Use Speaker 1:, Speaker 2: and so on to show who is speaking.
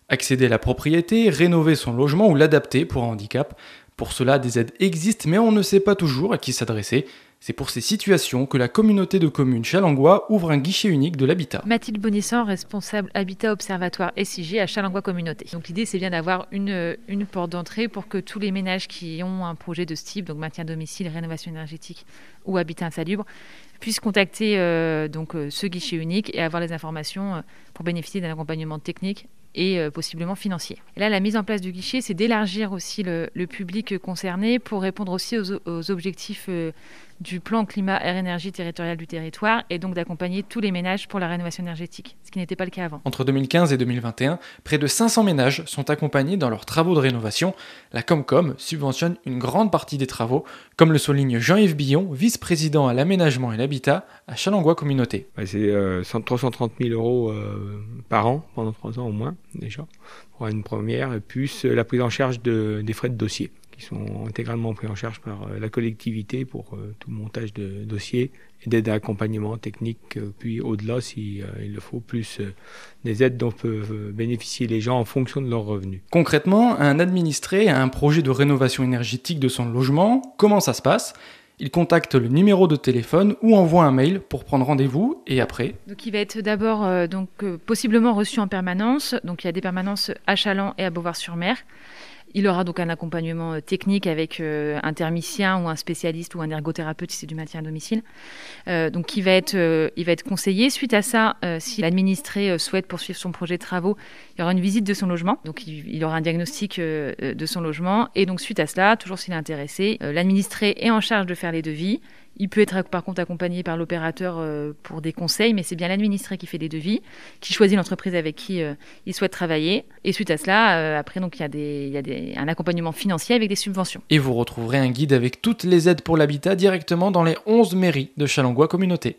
Speaker 1: Accéder à la propriété, rénover son logement ou l'adapter pour un handicap. Pour cela, des aides existent, mais on ne sait pas toujours à qui s'adresser. C'est pour ces situations que la communauté de communes Challengois ouvre un guichet unique de l'habitat.
Speaker 2: Mathilde Bonissant, responsable Habitat Observatoire SIG à Challengois Communauté. Donc l'idée, c'est bien d'avoir une porte d'entrée pour que tous les ménages qui ont un projet de ce type, donc maintien à domicile, rénovation énergétique ou habitat insalubre, puissent contacter ce guichet unique et avoir les informations pour bénéficier d'un accompagnement technique et possiblement financier. Et là, la mise en place du guichet, c'est d'élargir aussi le public concerné pour répondre aussi aux objectifs du plan climat air énergie territorial du territoire et donc d'accompagner tous les ménages pour la rénovation énergétique, ce qui n'était pas le cas avant.
Speaker 1: Entre 2015 et 2021, près de 500 ménages sont accompagnés dans leurs travaux de rénovation. La Comcom subventionne une grande partie des travaux, comme le souligne Jean-Yves Billon, vice-président à l'aménagement et l'habitat à Challengois Communauté.
Speaker 3: C'est 330 000 euros par an, pendant 3 ans au moins, déjà, pour une première, et plus la prise en charge des frais de dossier, qui sont intégralement pris en charge par la collectivité pour tout montage de dossiers et d'aide à accompagnement technique, puis au-delà, s'il le faut, plus des aides dont peuvent bénéficier les gens en fonction de leurs revenus.
Speaker 1: Concrètement, un administré a un projet de rénovation énergétique de son logement. Comment ça se passe ? Il contacte le numéro de téléphone ou envoie un mail pour prendre rendez-vous et après.
Speaker 2: Donc il va être d'abord possiblement reçu en permanence. Donc il y a des permanences à Challans et à Beauvoir-sur-Mer. Il aura donc un accompagnement technique avec un thermicien ou un spécialiste ou un ergothérapeute si c'est du maintien à domicile. Donc il va être conseillé. Suite à ça, si l'administré souhaite poursuivre son projet de travaux, il y aura une visite de son logement. Donc il aura un diagnostic de son logement. Et donc suite à cela, toujours s'il est intéressé, l'administré est en charge de faire les devis. Il peut être par contre accompagné par l'opérateur pour des conseils, mais c'est bien l'administré qui fait les devis, qui choisit l'entreprise avec qui il souhaite travailler. Et suite à cela, après, donc, il y a un accompagnement financier avec des subventions.
Speaker 1: Et vous retrouverez un guide avec toutes les aides pour l'habitat directement dans les 11 mairies de Challengois Communauté.